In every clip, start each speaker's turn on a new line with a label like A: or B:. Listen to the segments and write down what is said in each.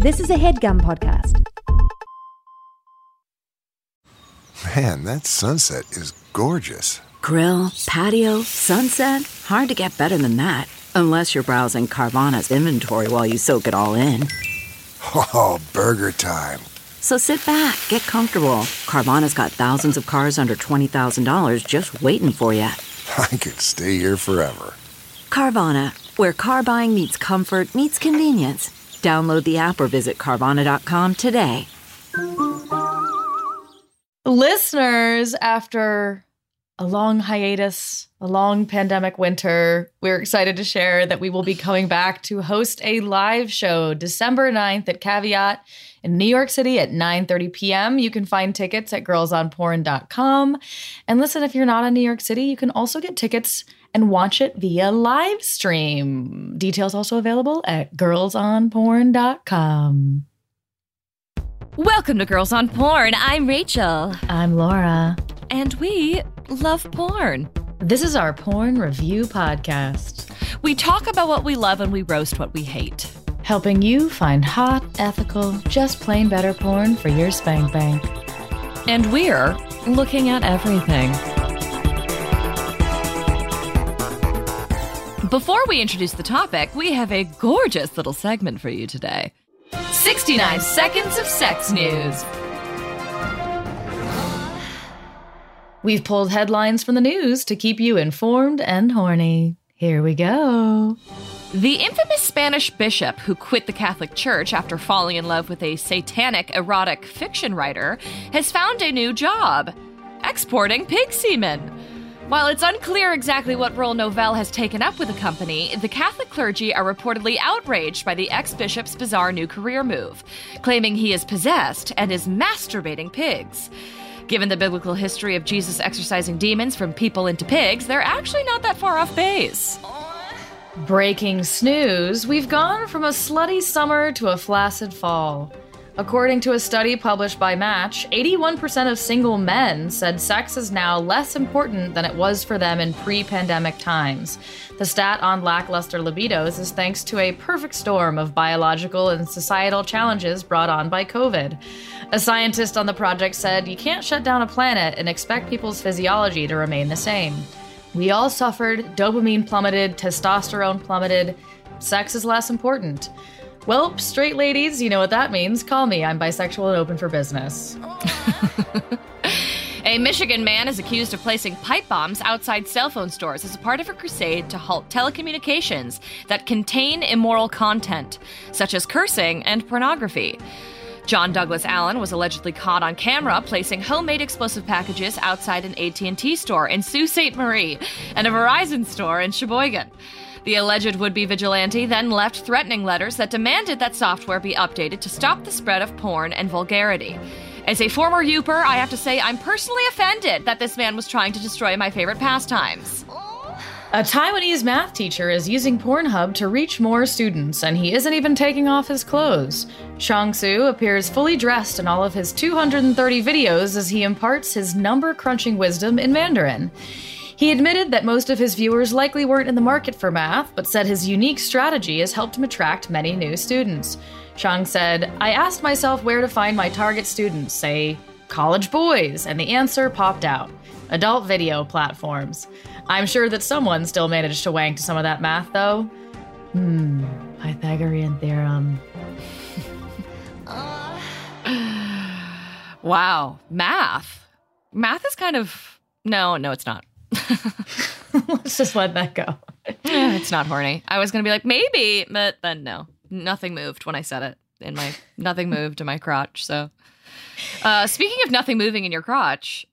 A: This is a HeadGum podcast.
B: Man, that sunset is gorgeous.
C: Grill, patio, sunset. Hard to get better than that. Unless you're browsing Carvana's inventory while you soak it all in.
B: Oh, burger time.
C: So sit back, get comfortable. Carvana's got thousands of cars under $20,000 just waiting for you.
B: I could stay here forever.
C: Carvana, where car buying meets comfort meets convenience. Download the app or visit Carvana.com today.
D: Listeners, after a long hiatus, a long pandemic winter, we're excited to share that we will be coming back to host a live show December 9th at Caveat in New York City at 9:30 p.m. You can find tickets at girlsonporn.com. And listen, if you're not in New York City, you can also get tickets and watch it via live stream. Details also available at girlsonporn.com.
E: Welcome to Girls on Porn. I'm Rachel.
D: I'm Laura.
E: And we love porn.
D: This is our porn review podcast.
E: We talk about what we love and we roast what we hate.
D: Helping you find hot, ethical, just plain better porn for your spank bank.
E: And we're looking at everything. Before we introduce the topic, we have a gorgeous little segment for you today. 69 Seconds of Sex News.
D: We've pulled headlines from the news to keep you informed and horny. Here we go.
E: The infamous Spanish bishop who quit the Catholic Church after falling in love with a satanic erotic fiction writer has found a new job: exporting pig semen. While it's unclear exactly what role Novell has taken up with the company, the Catholic clergy are reportedly outraged by the ex-bishop's bizarre new career move, claiming he is possessed and is masturbating pigs. Given the biblical history of Jesus exorcising demons from people into pigs, they're actually not that far off base.
D: Breaking snooze, we've gone from a slutty summer to a flaccid fall. According to a study published by Match, 81% of single men said sex is now less important than it was for them in pre-pandemic times. The stat on lackluster libidos is thanks to a perfect storm of biological and societal challenges brought on by COVID. A scientist on the project said, "You can't shut down a planet and expect people's physiology to remain the same. We all suffered, dopamine plummeted, testosterone plummeted. Sex is less important." Well, straight ladies, you know what that means. Call me. I'm bisexual and open for business.
E: A Michigan man is accused of placing pipe bombs outside cell phone stores as a part of a crusade to halt telecommunications that contain immoral content, such as cursing and pornography. John Douglas Allen was allegedly caught on camera placing homemade explosive packages outside an AT&T store in Sault Ste. Marie and a Verizon store in Sheboygan. The alleged would-be vigilante then left threatening letters that demanded that software be updated to stop the spread of porn and vulgarity. As a former Youper, I have to say I'm personally offended that this man was trying to destroy my favorite pastimes.
D: A Taiwanese math teacher is using Pornhub to reach more students, and he isn't even taking off his clothes. Shang-Su appears fully dressed in all of his 230 videos as he imparts his number-crunching wisdom in Mandarin. He admitted that most of his viewers likely weren't in the market for math, but said his unique strategy has helped him attract many new students. Shang said, "I asked myself where to find my target students, say, college boys, and the answer popped out. Adult video platforms. I'm sure that someone still managed to wank to some of that math, though. Pythagorean theorem."
E: Wow, math. Math is kind of... No, it's not.
D: Let's just let that go.
E: It's not horny. I was going to be like, maybe, but then no. Nothing moved when I said it. Nothing moved in my crotch, so. Speaking of nothing moving in your crotch,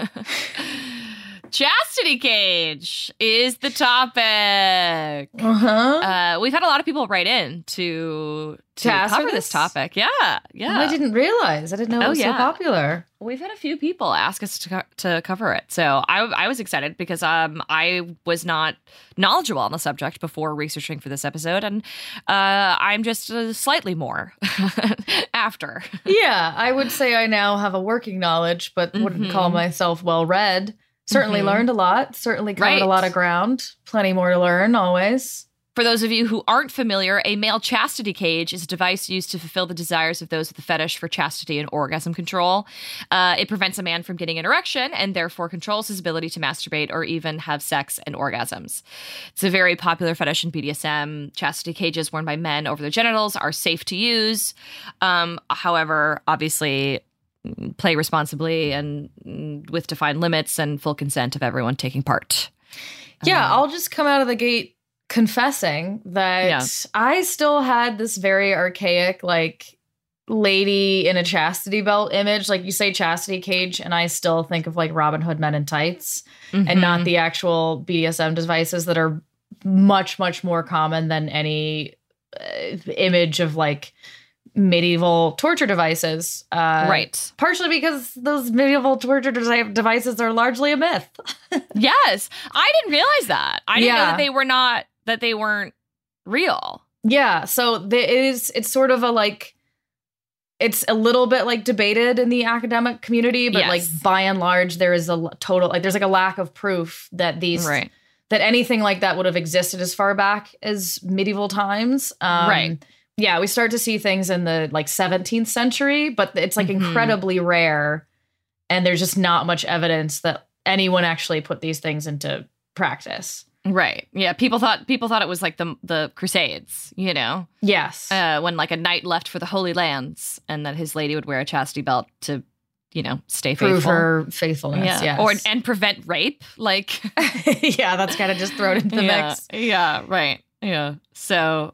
E: chastity cage is the topic. We've had a lot of people write in to cover this topic. Yeah.
D: I didn't realize. I didn't know it was so popular.
E: We've had a few people ask us to cover it. So I was excited because I was not knowledgeable on the subject before researching for this episode. And I'm just slightly more after.
D: Yeah, I would say I now have a working knowledge, but wouldn't call myself well-read. Certainly learned a lot. Certainly covered a lot of ground. Plenty more to learn, always.
E: For those of you who aren't familiar, a male chastity cage is a device used to fulfill the desires of those with a fetish for chastity and orgasm control. It prevents a man from getting an erection and therefore controls his ability to masturbate or even have sex and orgasms. It's a very popular fetish in BDSM. Chastity cages worn by men over their genitals are safe to use. However, obviously, play responsibly and with defined limits and full consent of everyone taking part.
D: Yeah, I'll just come out of the gate confessing that I still had this very archaic, like, lady in a chastity belt image. Like, you say chastity cage, and I still think of, like, Robin Hood Men in Tights and not the actual BDSM devices that are much, much more common than any image of, like, medieval torture devices.
E: Right.
D: Partially because those medieval torture devices are largely a myth.
E: Yes. I didn't realize that. I didn't know that they weren't real.
D: Yeah. So it's sort of a, like, it's a little bit, like, debated in the academic community, but like, by and large, there is a total, like, there's like a lack of proof that that anything like that would have existed as far back as medieval times. Right. Yeah, we start to see things in the, like, 17th century, but it's, like, incredibly rare, and there's just not much evidence that anyone actually put these things into practice.
E: Right. Yeah, people thought it was like the Crusades, you know?
D: Yes.
E: When, like, a knight left for the Holy Lands, and that his lady would wear a chastity belt to, you know, stay faithful.
D: Prove her faithfulness, yes.
E: And prevent rape, like.
D: Yeah, that's kind of just thrown into the mix.
E: Yeah, right. Yeah. So,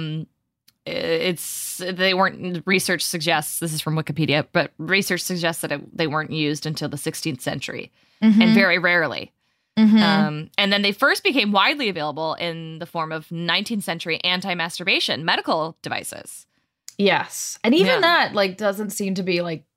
E: research suggests, this is from Wikipedia, but research suggests that they weren't used until the 16th century and very rarely. And then they first became widely available in the form of 19th century anti-masturbation medical devices.
D: Yes. And even that, like, doesn't seem to be like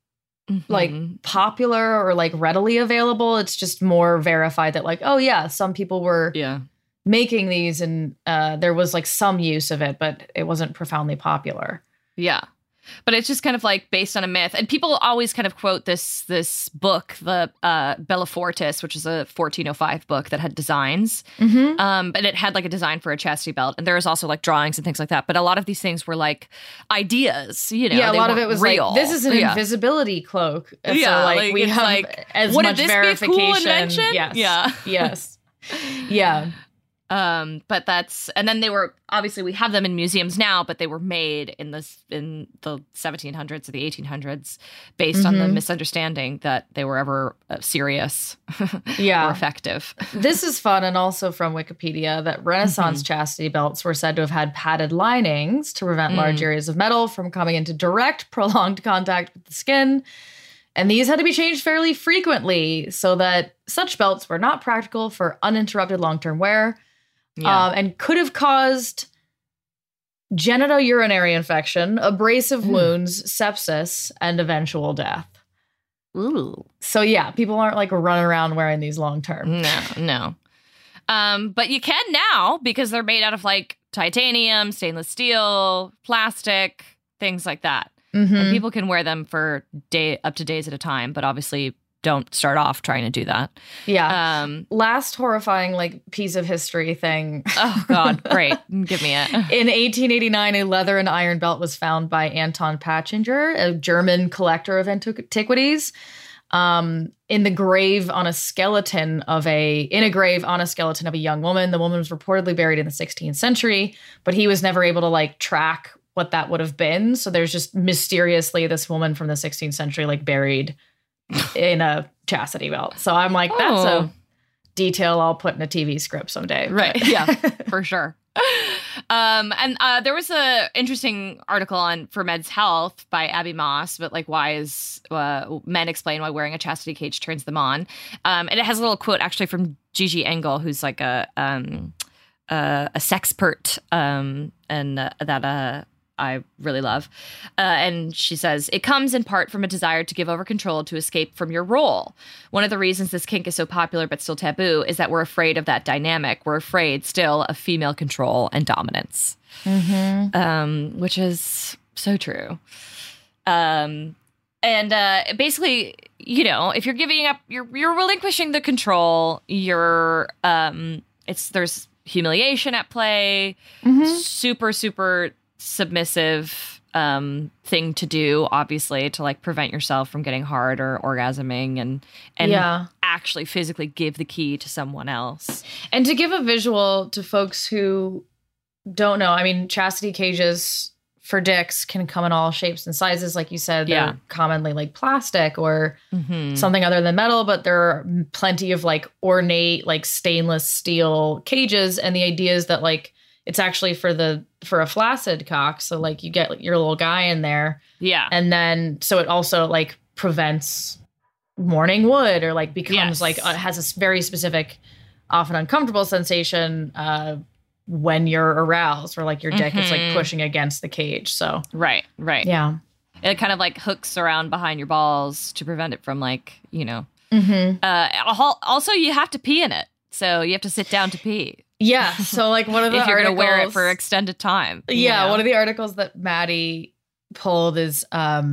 D: popular or, like, readily available. It's just more verified that, like, oh yeah, some people were making these, and there was, like, some use of it, but it wasn't profoundly popular.
E: Yeah. But it's just kind of, like, based on a myth. And people always kind of quote this book, the Bella Fortis, which is a 1405 book that had designs. But it had, like, a design for a chastity belt. And there was also, like, drawings and things like that. But a lot of these things were, like, ideas, you know.
D: Yeah, a lot of it was
E: real.
D: Like, this is an invisibility cloak. So, like, we have, like, as much verification. Would this be a cool invention? Yes. Yeah. Yes. Yeah.
E: But and then they were, obviously we have them in museums now, but they were made in the 1700s or the 1800s based on the misunderstanding that they were ever serious or effective.
D: This is fun. And also from Wikipedia that Renaissance chastity belts were said to have had padded linings to prevent large areas of metal from coming into direct prolonged contact with the skin. And these had to be changed fairly frequently so that such belts were not practical for uninterrupted long-term wear. And could have caused genitourinary infection, abrasive wounds, sepsis, and eventual death.
E: Ooh.
D: So yeah, people aren't, like, running around wearing these long term.
E: No. But you can now, because they're made out of, like, titanium, stainless steel, plastic, things like that. And people can wear them for up to days at a time, but obviously don't start off trying to do that.
D: Yeah. Last horrifying, like, piece of history thing.
E: Oh, God. Great. Give me it.
D: In 1889, a leather and iron belt was found by Anton Pachinger, a German collector of antiquities, in a grave on a skeleton of a young woman. The woman was reportedly buried in the 16th century, but he was never able to, like, track what that would have been. So there's just mysteriously this woman from the 16th century, like, buried in a chastity belt. So I'm like, that's a detail I'll put in a TV script someday.
E: Right. Yeah, for sure. And there was a interesting article on For Men's Health by Abby Moss, but, like, why is men explain why wearing a chastity cage turns them on. And it has a little quote actually from Gigi Engel, who's, like, a sexpert, and that I really love. And she says, it comes in part from a desire to give over control to escape from your role. One of the reasons this kink is so popular but still taboo is that we're afraid of that dynamic. We're afraid still of female control and dominance, which is so true. And basically, you know, if you're giving up, you're relinquishing the control. There's humiliation at play. Super, super submissive thing to do, obviously, to like prevent yourself from getting hard or orgasming and actually physically give the key to someone else.
D: And to give a visual to folks who don't know, I mean, chastity cages for dicks can come in all shapes and sizes. Like you said, they're commonly like plastic or something other than metal, but there are plenty of like ornate, like stainless steel cages. And the idea is that like, it's actually for a flaccid cock. So like you get your little guy in there. Yeah. And then, so it also like prevents morning wood or like becomes like, has a very specific, often uncomfortable sensation, when you're aroused or like your dick is like pushing against the cage. So
E: right.
D: Yeah.
E: It kind of like hooks around behind your balls to prevent it from like, you know. Also, you have to pee in it. So you have to sit down to pee.
D: Yeah. So like one of the
E: if you're
D: articles,
E: going to wear it for extended time.
D: Yeah. One of the articles that Maddie pulled is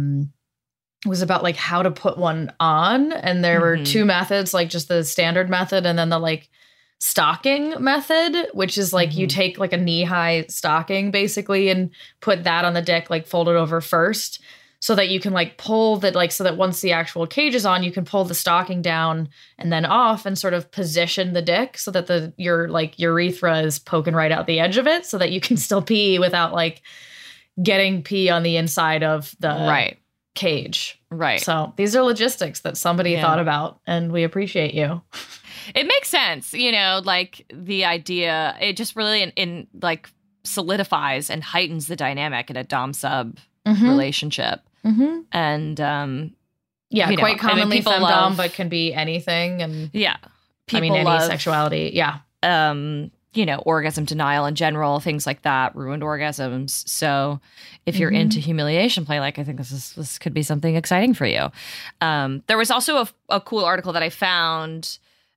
D: was about like how to put one on. And there were two methods, like just the standard method and then the like stocking method, which is like you take like a knee-high stocking basically and put that on the dick, like fold it over first so that you can like pull that, like so that once the actual cage is on, you can pull the stocking down and then off and sort of position the dick so that your like urethra is poking right out the edge of it so that you can still pee without like getting pee on the inside of the cage. Right. So these are logistics that somebody thought about and we appreciate you.
E: It makes sense, you know, like the idea, it just really in like solidifies and heightens the dynamic in a dom-sub relationship. And
D: quite commonly femdom, but can be anything. And
E: people
D: any
E: love
D: sexuality.
E: You know, orgasm denial in general, things like that, ruined orgasms. So if you're into humiliation play, like I think this could be something exciting for you. There was also a cool article that I found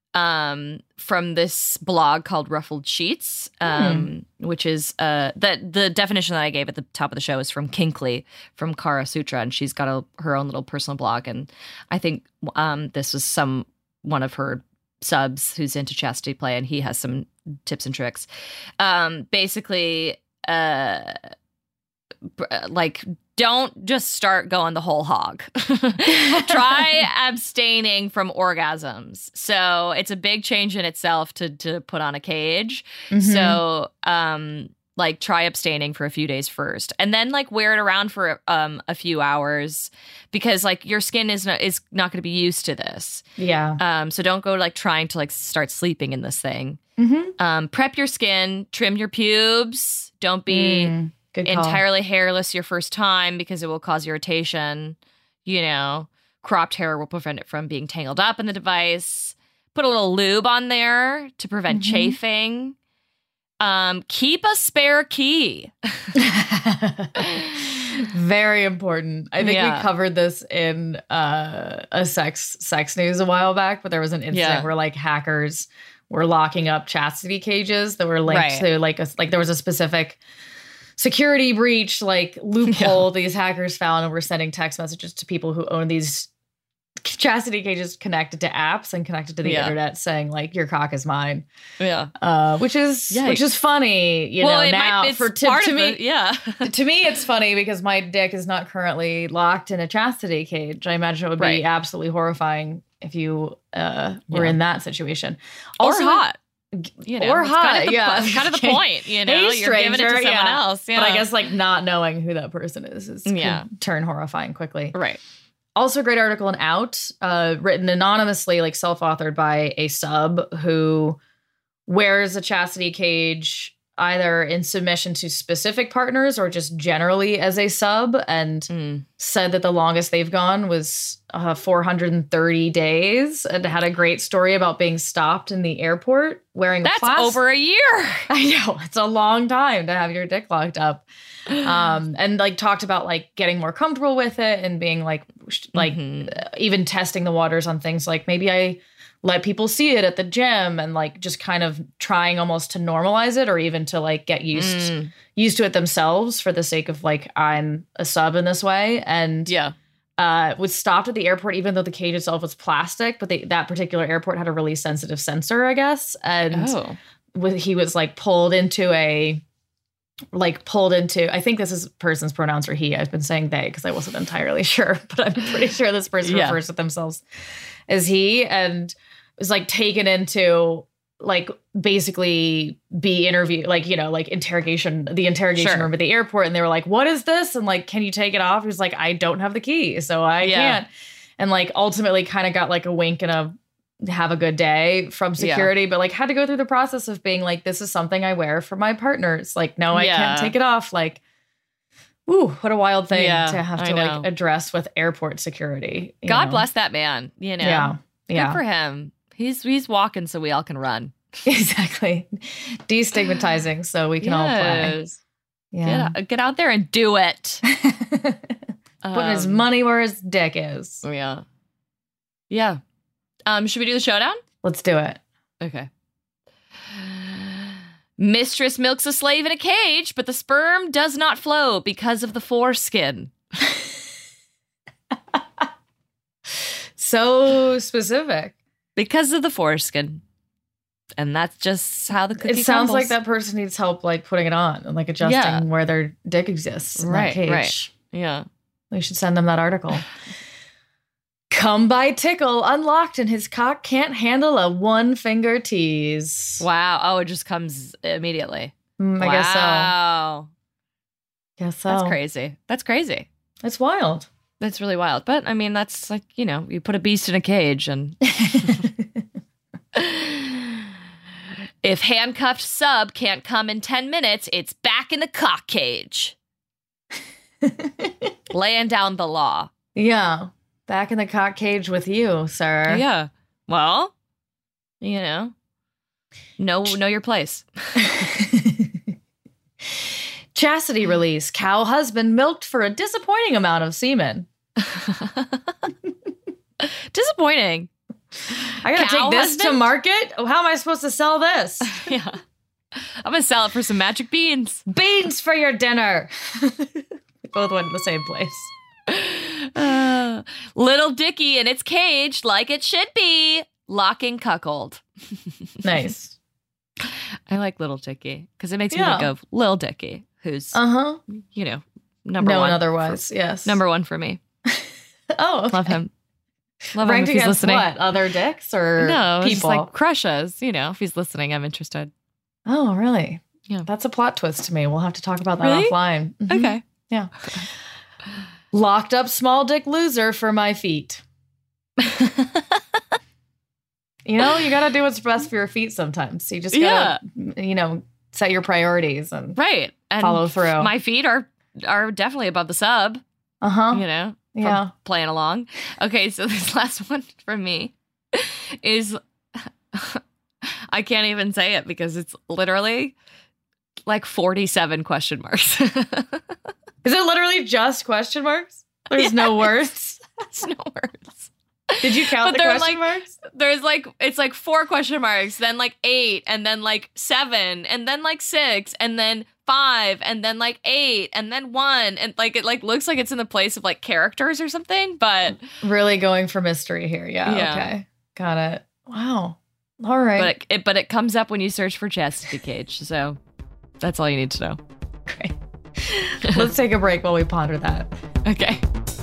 E: from this blog called Ruffled Sheets, which is the definition that I gave at the top of the show is from Kinkley from Kara Sutra, and she's got her own little personal blog, and I think this was one of her subs who's into chastity play, and he has some tips and tricks. Basically, like, don't just start going the whole hog. Try abstaining from orgasms. So it's a big change in itself to put on a cage. So, like, try abstaining for a few days first, and then like wear it around for a few hours because like your skin is not going to be used to this. Yeah. So don't go like trying to like start sleeping in this thing. Prep your skin, trim your pubes. Don't be entirely hairless your first time because it will cause irritation. You know, cropped hair will prevent it from being tangled up in the device. Put a little lube on there to prevent chafing. Keep a spare key.
D: Very important. I think we covered this in a sex news a while back, but there was an incident where like hackers were locking up chastity cages that were linked to like there was a specific security breach, like loophole these hackers found, and were sending text messages to people who own these chastity cages connected to apps and connected to the internet saying like your cock is mine. Which is funny, you know, now to me. To me it's funny because my dick is not currently locked in a chastity cage. I imagine it would be absolutely horrifying if you were in that situation. Also,
E: or hot. You know,
D: or hot,
E: kind of the point, you know,
D: hey,
E: you're giving it to someone else.
D: But I guess like not knowing who that person is could turn horrifying quickly.
E: Right.
D: Also a great article in Out, written anonymously, like self-authored by a sub who wears a chastity cage either in submission to specific partners or just generally as a sub, and said that the longest they've gone was 430 days, and had a great story about being stopped in the airport wearing
E: That's over a year.
D: I know. It's a long time to have your dick locked up. And like talked about like getting more comfortable with it and being like even testing the waters on things like maybe I let people see it at the gym and like just kind of trying almost to normalize it or even to like get used to it themselves for the sake of like I'm a sub in this way. And was stopped at the airport even though the cage itself was plastic, but that particular airport had a really sensitive sensor, I guess. And he was like pulled into, I think this is person's pronouns are he. I've been saying they because I wasn't entirely sure, but I'm pretty sure this person refers to themselves as he, and was like taken into like basically be interviewed, like, you know, like the interrogation room at the airport. And they were like, what is this? And like, can you take it off? He was like, I don't have the key, so I can't. And like ultimately kind of got like a wink and a have a good day from security, but like had to go through the process of being like, this is something I wear for my partners. Like, no, I can't take it off. Like, ooh, what a wild thing to have to like address with airport security.
E: God bless that man. You know,
D: yeah.
E: Good for him. He's walking so we all can run.
D: Exactly. Destigmatizing so we can all play. Yeah.
E: Get out there and do it.
D: Put his money where his dick is.
E: Yeah. Yeah. Should we do the showdown?
D: Let's do it.
E: Okay. Mistress milks a slave in a cage, but the sperm does not flow because of the foreskin.
D: So specific.
E: Because of the foreskin. And that's just how the cookie
D: It sounds
E: crumbles.
D: like that person needs help, like putting it on and like adjusting where their dick exists in that cage.
E: Right. Yeah.
D: We should send them that article. Come by tickle unlocked and his cock can't handle a one-finger tease.
E: Wow. Oh, it just comes immediately.
D: I guess so.
E: That's crazy.
D: It's wild.
E: That's really wild. But I mean, that's like, you know, you put a beast in a cage and if handcuffed sub can't come in 10 minutes, it's back in the cock cage. Laying down the law.
D: Yeah. Back in the cock cage with you, sir.
E: Yeah. Well, you know your place.
D: Chastity release. Cow husband milked for a disappointing amount of semen.
E: Disappointing.
D: I gotta take this to market? Oh, how am I supposed to sell this?
E: Yeah. I'm gonna sell it for some magic beans.
D: Beans for your dinner. We both went to the same place.
E: Little Dicky in its cage like it should be. Locking cuckold.
D: Nice.
E: I like Little Dicky because it makes me think of Lil Dicky, who's, you know, number one.
D: No one otherwise, yes.
E: Number one for me.
D: Oh, okay.
E: Love him. Love
D: Ranked
E: him if he's
D: against
E: listening.
D: what? Other dicks or
E: no,
D: people?
E: just like crushes. You know, if he's listening, I'm interested.
D: Oh, really?
E: Yeah.
D: That's a plot twist to me. We'll have to talk about that
E: Really?
D: offline. Mhm.
E: Okay.
D: Yeah. Locked up small dick loser for my feet. You know, you got to do what's best for your feet sometimes. You just got to, you know, set your priorities and
E: and
D: follow through.
E: My feet are definitely above the sub.
D: Uh-huh.
E: You know, from
D: Yeah.
E: playing along. Okay, so this last one from me is I can't even say it because it's literally like 47 question marks.
D: Is it literally just question marks? There's no words?
E: There's no words.
D: Did you count
E: But
D: the
E: they're
D: question marks?
E: There's like, it's like 4 question marks, then like 8, and then like 7, and then like 6, and then 5, and then like 8, and then 1, and like it like looks like it's in the place of like characters or something, but
D: Really going for mystery here. Yeah. Okay. Got it. Wow. All right.
E: but it comes up when you search for Chastity Cage, so that's all you need to know.
D: Great. Let's take a break while we ponder that.
E: Okay.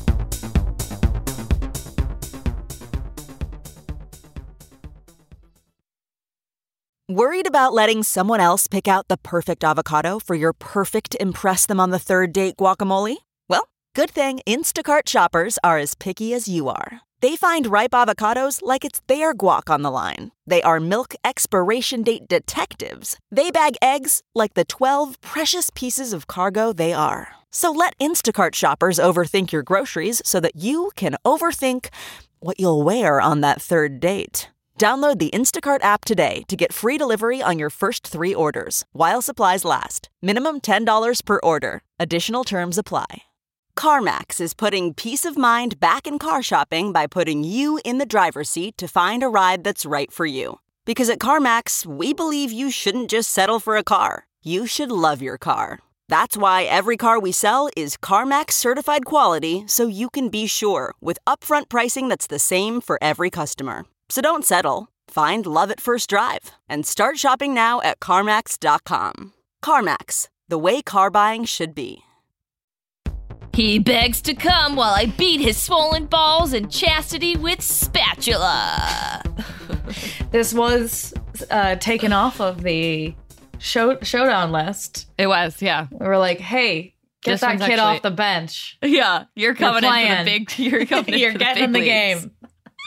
A: Worried about letting someone else pick out the perfect avocado for your perfect impress them on the third date guacamole? Well, good thing Instacart shoppers are as picky as you are. They find ripe avocados like it's their guac on the line. They are milk expiration date detectives. They bag eggs like the 12 precious pieces of cargo they are. So let Instacart shoppers overthink your groceries so that you can overthink what you'll wear on that third date. Download the Instacart app today to get free delivery on your first 3 orders, while supplies last. Minimum $10 per order. Additional terms apply. CarMax is putting peace of mind back in car shopping by putting you in the driver's seat to find a ride that's right for you. Because at CarMax, we believe you shouldn't just settle for a car. You should love your car. That's why every car we sell is CarMax certified quality, so you can be sure with upfront pricing that's the same for every customer. So don't settle. Find love at first drive and start shopping now at CarMax.com. CarMax, the way car buying should be.
E: He begs to come while I beat his swollen balls in chastity with spatula.
D: This was taken off of the showdown list.
E: It was, yeah.
D: We were like, hey, get
E: This
D: that
E: one's
D: kid
E: actually-
D: off the bench.
E: Yeah, you're coming in for
D: playing.
E: the big. You're coming.
D: You're
E: in for
D: getting in
E: the
D: the
E: big leagues.
D: game.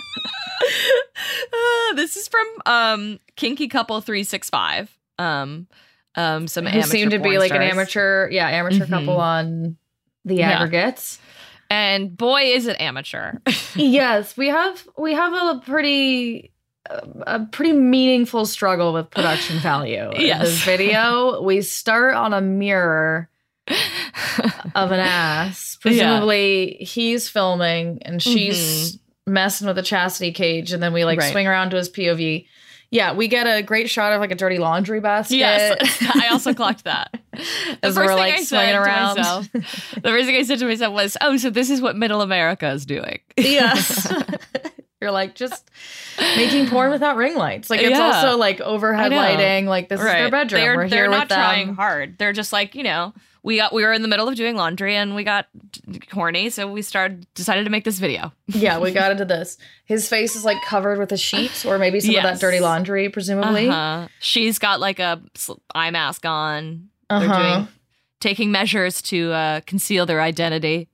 E: This is from Kinky Couple 365. Some
D: Who
E: amateur
D: seemed to be
E: porn
D: like an
E: stars.
D: amateur couple on the aggregates.
E: And boy, is it amateur.
D: Yes, we have a pretty meaningful struggle with production value.
E: Yes.
D: In this video, we start on a mirror of an ass. Presumably, he's filming and she's messing with a chastity cage, and then we like
E: Right.
D: swing around to his POV. Yeah, we get a great shot of like a dirty laundry basket.
E: Yes, I also clocked that.
D: As we're like swinging around.
E: The first thing I said to myself was, "Oh, so this is what Middle America is doing."
D: Yes. You're like just making porn without ring lights. Like it's
E: Yeah.
D: also like overhead
E: I know.
D: Lighting. Like this is their bedroom. We're
E: They're
D: here
E: not
D: with them.
E: trying hard. They're just like, we were in the middle of doing laundry and we got horny, so we decided to make this video.
D: Yeah, we got into this. His face is like covered with a sheet, or maybe some of
E: Yes.
D: that dirty laundry, presumably.
E: She's got like a eye mask on. They're
D: Uh-huh.
E: taking measures to conceal their identity.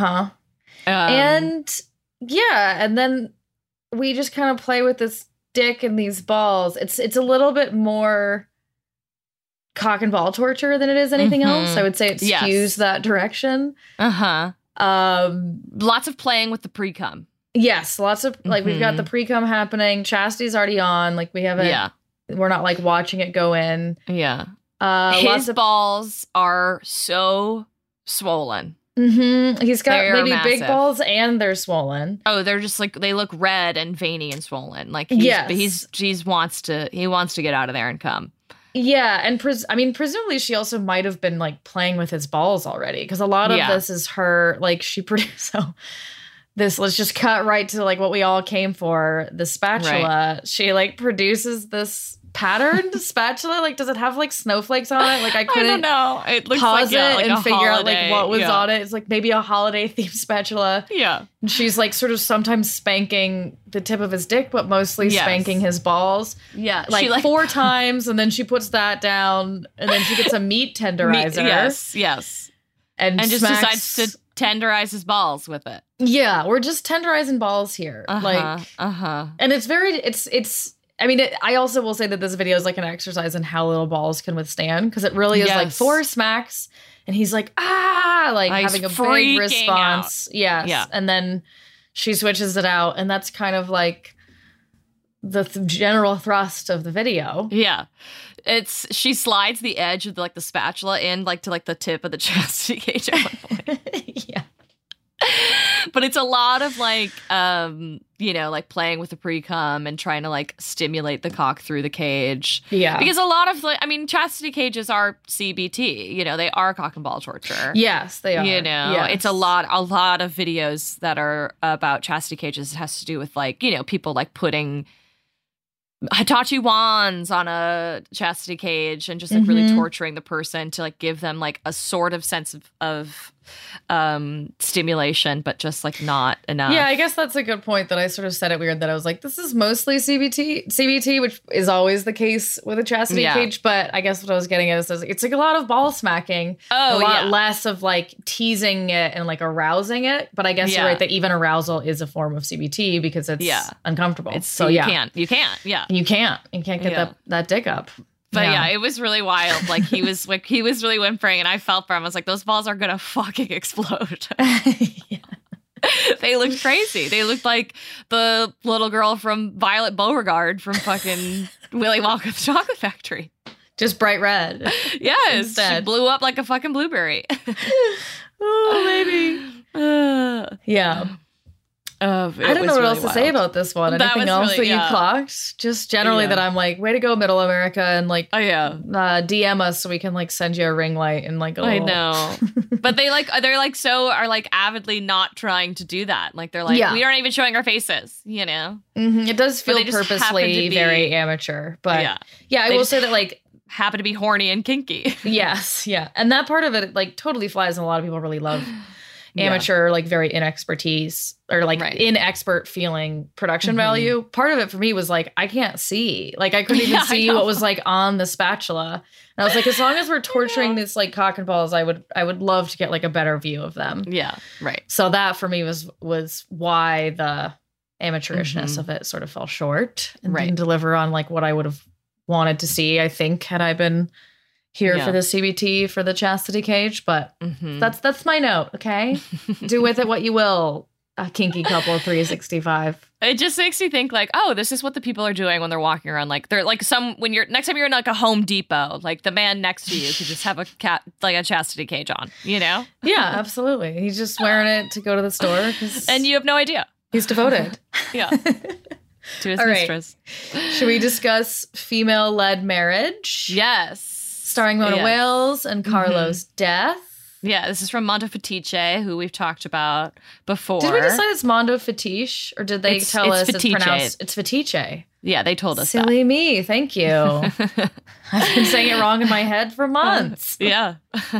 D: And yeah, and then we just kind of play with this dick and these balls. It's a little bit more cock and ball torture than it is anything else. I would say it
E: Yes.
D: skews that direction.
E: Lots of playing with the pre-cum.
D: Yes, lots of like we've got the pre-cum happening. Chastity's already on. Like we haven't. We're not like watching it go in.
E: Yeah.
D: Lots
E: His
D: of
E: balls are so swollen.
D: He's got
E: They're
D: maybe big
E: massive.
D: balls and they're swollen.
E: Oh, they're just like they look red and veiny and swollen. Like
D: Yes.
E: he wants to get out of there and come.
D: Yeah, and presumably she also might have been like playing with his balls already because a lot of
E: Yeah.
D: this is her like she produced. So this let's just cut right to like what we all came for, the spatula. She like produces this patterned spatula. Like, does it have like snowflakes on it? Like I
E: I
D: couldn't
E: don't know. It looks
D: pause
E: like,
D: it
E: like
D: and
E: a
D: figure out
E: holiday.
D: like what was
E: Yeah.
D: on it. It's like maybe a holiday themed spatula.
E: Yeah.
D: And she's like sort of sometimes spanking the tip of his dick, but mostly
E: Yes.
D: spanking his balls.
E: Yeah.
D: Like,
E: She,
D: 4 times, and then she puts that down, and then she gets a meat tenderizer.
E: Yes.
D: And
E: just
D: smacks-
E: decides to tenderize his balls with it.
D: Yeah, we're just tenderizing balls here. Like, and it's very, it's. I mean, I also will say that this video is like an exercise in how little balls can withstand because it really is like
E: Yes.
D: 4 smacks, and he's like like
E: He's
D: having a big
E: freaking
D: response. Yes,
E: Yeah.
D: and then she switches it out, and that's kind of like the general thrust of the video.
E: Yeah. She slides the edge of the spatula in like to like the tip of the chastity cage at one point.
D: Yeah.
E: But it's a lot of like like playing with the pre-cum and trying to like stimulate the cock through the cage.
D: Yeah.
E: Because a lot of chastity cages are CBT, they are cock and ball torture.
D: Yes, they are. Yes.
E: It's a lot of videos that are about chastity cages. It has to do with people like putting Hitachi wands on a chastity cage and just like really torturing the person to like give them like a sort of sense of stimulation, but just like not enough.
D: Yeah, I guess that's a good point that I sort of said it weird that I was like, this is mostly CBT, which is always the case with a chastity cage. But I guess what I was getting at is it's like a lot of ball smacking, a lot less of like teasing it and like arousing it. But I guess you're right that even arousal is a form of CBT because it's uncomfortable.
E: You can't.
D: You can't get that dick up.
E: But yeah, it was really wild. Like he was really whimpering, and I felt for him. I was like, those balls are gonna fucking explode. They looked crazy. They looked like the little girl from Violet Beauregard from fucking Willy Wonka the Chocolate Factory.
D: Just bright red.
E: Yes,
D: Instead.
E: she blew up like a fucking blueberry.
D: Oh, baby. Yeah. I don't know what else to say about this one. Anything else that you clocked? Just generally that I'm like, way to go, Middle America, and like, DM us so we can like send you a ring light and like.
E: I know, but they're avidly not trying to do that. Like they're like, we aren't even showing our faces. You know,
D: it does feel purposely very amateur, but I will say that like
E: happen to be horny and kinky.
D: Yes, and that part of it like totally flies, and a lot of people really love. Amateur, like very inexpertise or like inexpert feeling production value. Part of it for me was like, I can't see. Like I couldn't even see what was like on the spatula. And I was like, as long as we're torturing this like cock and balls, I would love to get like a better view of them.
E: Yeah, right.
D: So that for me was why the amateurishness of it sort of fell short and didn't deliver on like what I would have wanted to see, I think, had I been here for the CBT for the chastity cage, but that's my note, okay? Do with it what you will, a kinky couple 365.
E: It just makes you think like, oh, this is what the people are doing when they're walking around. Like they're like when you're next time you're in like a Home Depot, like the man next to you could just have a chastity cage on, you know?
D: Yeah, absolutely. He's just wearing it to go to the store.
E: And you have no idea.
D: He's devoted.
E: Yeah. To his mistress.
D: Should we discuss female-led marriage?
E: Yes.
D: Starring Mona Wales and Carlos Death.
E: Yeah, this is from Mondo Fetiche, who we've talked about before.
D: Did we decide it's Mondo Fetiche, or did they tell us it's pronounced? It's Fetiche.
E: Yeah, they told us
D: Silly
E: that.
D: Me, thank you. I've been saying it wrong in my head for months.
E: Yeah.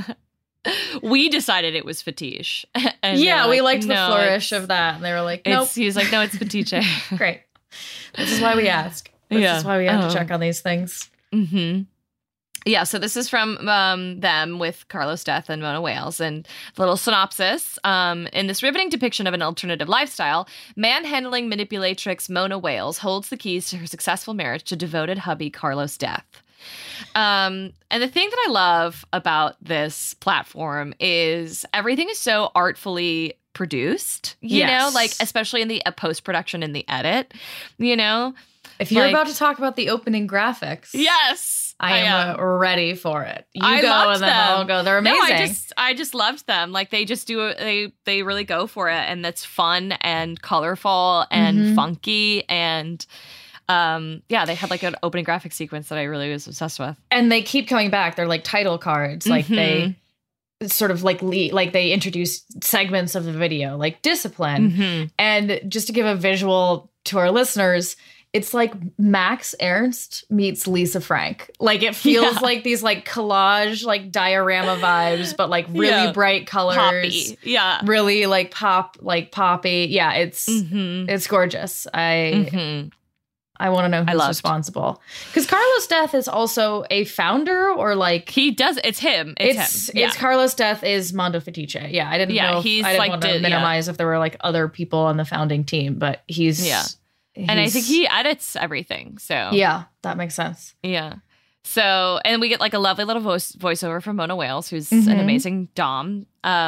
E: We decided it was Fetiche. And
D: we liked the flourish of that, and they were like, nope.
E: He was like, no, it's Fetiche.
D: Great. This is why we ask. This is why we have to check on these things.
E: Mm-hmm. Yeah, so this is from them with Carlos Death and Mona Wales. And a little synopsis. In this riveting depiction of an alternative lifestyle, manhandling manipulatrix Mona Wales holds the keys to her successful marriage to devoted hubby Carlos Death. And the thing that I love about this platform is everything is so artfully produced, you know, like especially in the post-production and the edit, you know.
D: If you're about to talk about the opening graphics.
E: Yes.
D: I am ready for it. You go and then I'll go. They're amazing.
E: No, I just loved them. Like they just they really go for it, and that's fun and colorful and funky, and they had like an opening graphic sequence that I really was obsessed with.
D: And they keep coming back. They're like title cards. Like they sort of like they introduce segments of the video, like discipline. And just to give a visual to our listeners, it's like Max Ernst meets Lisa Frank. Like it feels like these like collage, like diorama vibes, but like really bright colors.
E: Poppy. Yeah.
D: Really like poppy. Yeah, it's gorgeous. I want to know who's responsible. Because Carlos Death is also a founder, or like
E: he does. It's him. It's him.
D: It's Carlos Death is Mondo Fetiche. Yeah, I didn't know. I didn't want to minimize if there were like other people on the founding team, but he's.
E: And I think he edits everything. So
D: yeah, that makes sense.
E: Yeah. So, and we get like a lovely little voiceover from Mona Wales, who's an amazing dom.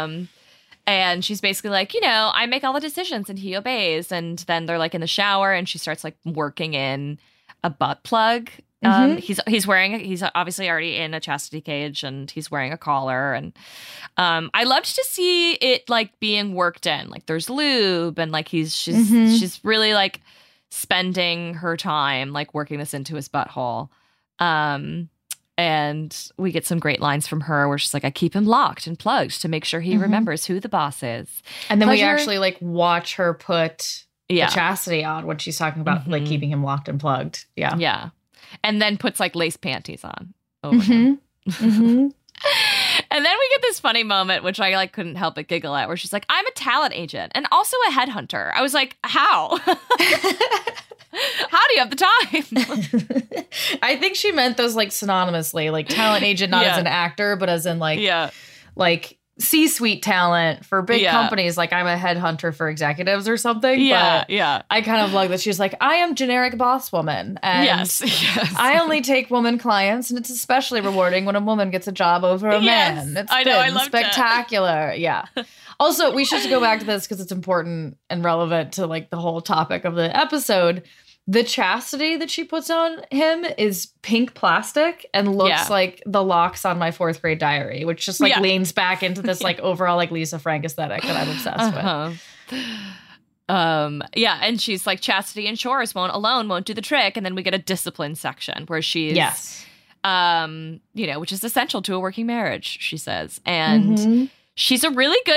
E: And she's basically like, you know, I make all the decisions and he obeys. And then they're like in the shower and she starts like working in a butt plug. He's obviously already in a chastity cage and he's wearing a collar. And I loved to see it like being worked in. Like there's lube and like she's really like spending her time like working this into his butthole. And we get some great lines from her where she's like, I keep him locked and plugged to make sure he remembers who the boss is.
D: And then we actually like watch her put the chastity on when she's talking about like keeping him locked and plugged. Yeah.
E: Yeah. And then puts like lace panties on over him. And then we get this funny moment, which I like couldn't help but giggle at, where she's like, I'm a talent agent and also a headhunter. I was like, how? How do you have the time?
D: I think she meant those like synonymously, like talent agent, not as an actor, but as in like C-suite talent for big companies. Like I'm a headhunter for executives or something. But I kind of love that she's like, I am generic boss woman. And
E: yes.
D: I only take woman clients, and it's especially rewarding when a woman gets a job over a man. It's
E: I loved
D: spectacular. It. Yeah. Also, we should go back to this because it's important and relevant to like the whole topic of the episode. The chastity that she puts on him is pink plastic and looks like the locks on my 4th grade diary, which just like leans back into this like overall like Lisa Frank aesthetic that I'm obsessed with.
E: Yeah, and she's like, Chastity and Shores won't do the trick. And then we get a discipline section where she's, which is essential to a working marriage, she says. And she's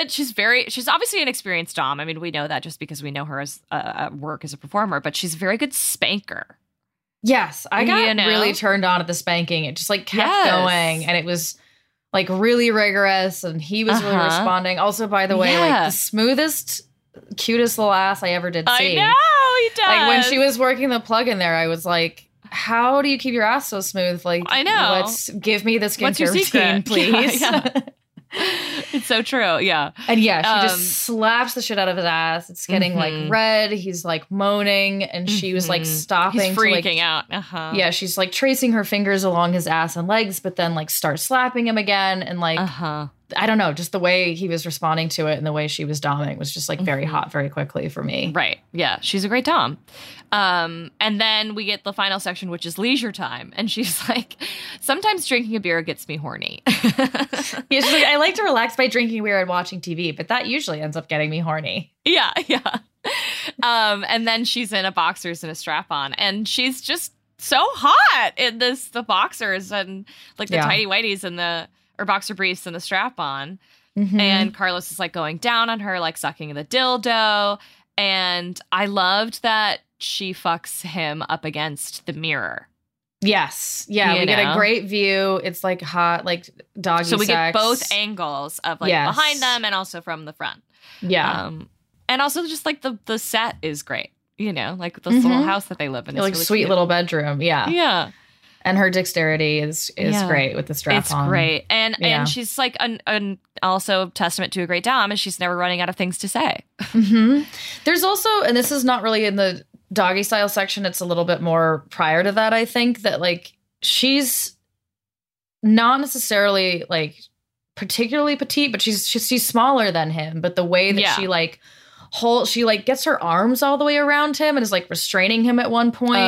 E: she's obviously an experienced dom. I mean, we know that just because we know her as work as a performer, but she's a very good spanker.
D: Yes, I got really turned on at the spanking. It just like kept going, and it was like really rigorous, and he was really responding. Also, by the way, like the smoothest, cutest little ass I ever did see.
E: I know, he does.
D: Like when she was working the plug in there, I was like, how do you keep your ass so smooth? Like,
E: I know.
D: Give me the skincare routine, please.
E: Yeah. It's so true. Yeah.
D: And she just slaps the shit out of his ass. It's getting like red. He's like moaning, and she was like stopping.
E: He's freaking out.
D: Yeah. She's like tracing her fingers along his ass and legs, but then like starts slapping him again. And like, I don't know, just the way he was responding to it and the way she was doming was just like very hot very quickly for me.
E: Right. Yeah. She's a great dom. And then we get the final section, which is leisure time. And she's like, sometimes drinking a beer gets me horny.
D: Yeah, she's like, I like to relax by drinking beer and watching TV, but that usually ends up getting me horny.
E: Yeah. Yeah. And then she's in a boxers and a strap on, and she's just so hot in the boxers and like the tighty whities and or boxer briefs and the strap on. And Carlos is like going down on her, like sucking the dildo. And I loved that she fucks him up against the mirror.
D: Yes. Yeah. We get a great view. It's like hot, like doggy sex.
E: So we get both angles of like behind them and also from the front.
D: Yeah.
E: And also just like the set is great, like this little house that they live in.
D: Like really sweet cute little bedroom. Yeah.
E: Yeah.
D: And her dexterity is great with the strap on.
E: It's great. And she's like an also testament to a great dom, is she's never running out of things to say.
D: There's also, and this is not really in the doggy style section, it's a little bit more prior to that, I think, that like she's not necessarily like particularly petite, but she's smaller than him. But the way that she like she like gets her arms all the way around him and is like restraining him at one point.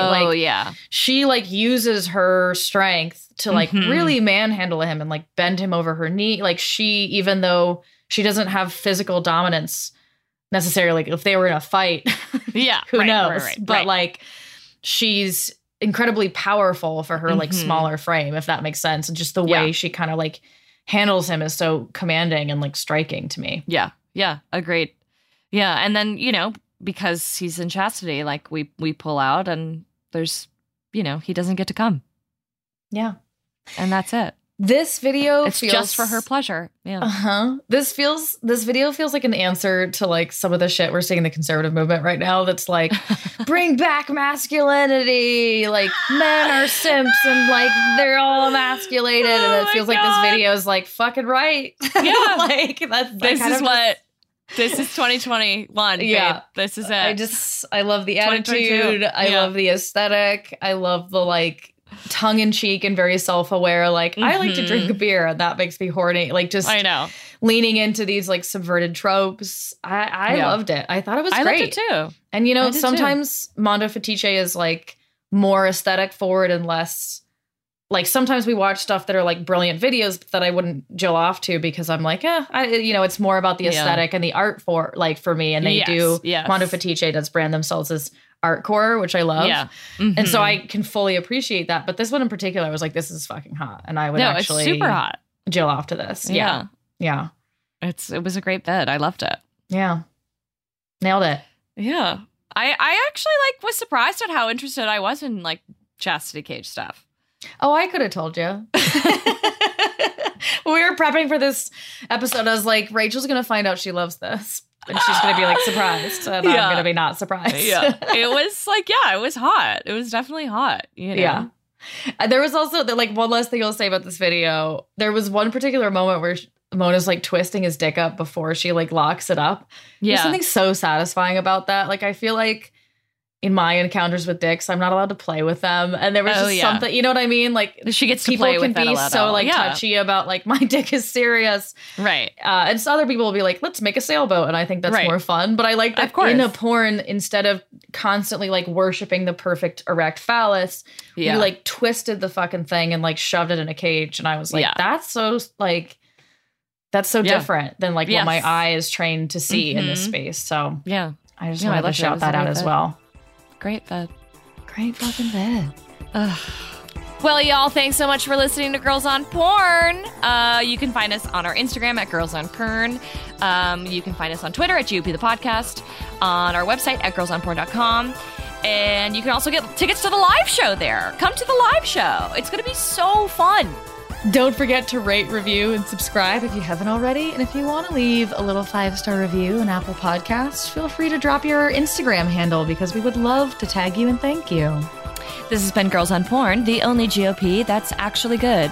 D: She like uses her strength to like really manhandle him and like bend him over her knee. Like she, even though she doesn't have physical dominance necessarily, like if they were in a fight, who knows? But like she's incredibly powerful for her like smaller frame, if that makes sense. And just the way she kind of like handles him is so commanding and like striking to me.
E: Yeah. Yeah. Agreed. Yeah, and then, because he's in chastity, like we pull out and there's, he doesn't get to come.
D: Yeah.
E: And that's it.
D: This video
E: feels just for her pleasure. Yeah.
D: This video feels like an answer to like some of the shit we're seeing in the conservative movement right now that's like, bring back masculinity, like men are simps and like they're all emasculated. And it feels like this video is like fucking right.
E: Yeah.
D: Like
E: this is 2021.
D: Yeah.
E: Babe. This is it.
D: I love the attitude. I love the aesthetic. I love the like tongue in cheek and very self-aware. Like I like to drink a beer and that makes me horny. Like just
E: I know.
D: Leaning into these like subverted tropes. I loved it. I thought it was great.
E: I loved it too.
D: And sometimes Mondo Fetiche is like more aesthetic forward and less like sometimes we watch stuff that are like brilliant videos that I wouldn't jill off to because I'm like, it's more about the aesthetic and the art for me. And they Mondo Fetiche does brand themselves as artcore, which I love. Yeah. And so I can fully appreciate that. But this one in particular, I was like, this is fucking hot. And I would actually
E: it's super hot.
D: Jill off to this. Yeah.
E: It was a great bid. I loved it.
D: Yeah. Nailed it.
E: Yeah. I actually like was surprised at how interested I was in like chastity cage stuff.
D: Oh, I could have told you. When we were prepping for this episode, I was like, Rachel's going to find out she loves this. And she's going to be like surprised. And I'm going to be not surprised.
E: Yeah. It was like, it was hot. It was definitely hot.
D: Yeah. There was also like one last thing I'll say about this video. There was one particular moment where Mona's like twisting his dick up before she like locks it up. Yeah. There's something so satisfying about that. Like, I feel like in my encounters with dicks, I'm not allowed to play with them. And there was just something, you know what I mean? Like
E: she gets to play with that a lot.
D: People can be so like touchy about like my dick is serious.
E: Right.
D: And so other people will be like, let's make a sailboat. And I think that's more fun. But I like that in a porn, instead of constantly like worshiping the perfect erect phallus, we like twisted the fucking thing and like shoved it in a cage. And I was like, that's so different than like what my eye is trained to see in this space. So I just wanted to shout that out as well.
E: Great vid.
D: Great fucking vid.
E: Well, y'all, thanks so much for listening to Girls on Porn. You can find us on our Instagram at Girls on Porn. You can find us on Twitter at GOP the Podcast, on our website at girlsonporn.com. And you can also get tickets to the live show there. Come to the live show. It's going to be so fun.
D: Don't forget to rate, review, and subscribe if you haven't already. And if you want to leave a little 5-star review in Apple Podcasts, feel free to drop your Instagram handle because we would love to tag you and thank you.
E: This has been Girls on Porn, the only GOP that's actually good.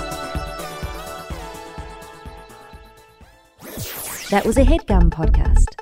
F: That was a HeadGum podcast.